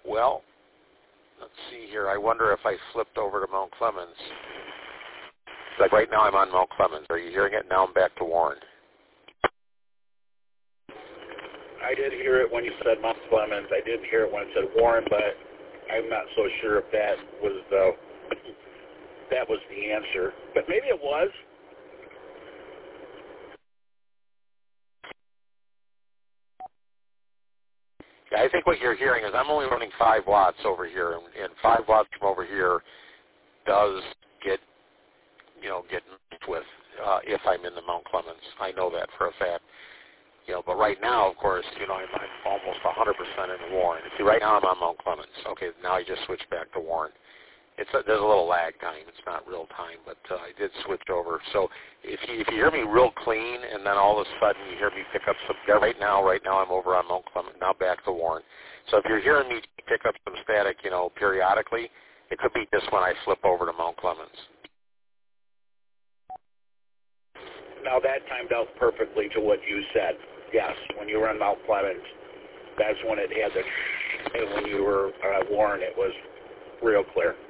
Well, let's see here. I wonder if I flipped over to Mount Clemens. Like right now I'm on Mount Clemens. Are you hearing it? Now I'm back to Warren. I did hear it when you said Mount Clemens. I did hear it when it said Warren, but I'm not so sure if that was the answer. But maybe it was. Yeah, I think what you're hearing is I'm only running 5 watts over here, and 5 watts from over here does get messed with if I'm in the Mount Clemens. I know that for a fact. But right now, of course, I'm almost 100% in Warren. See, right now I'm on Mount Clemens. Okay, now I just switched back to Warren. There's a little lag time. It's not real time, but I did switch over. So if you hear me real clean, and then all of a sudden you hear me pick up some, right now I'm over on Mount Clemens, now back to Warren. So if you're hearing me pick up some static, periodically, it could be just when I flip over to Mount Clemens. Now that timed out perfectly to what you said. Yes, when you were on Mount Clemens, that's when it had the, and when you were at Warren, it was real clear.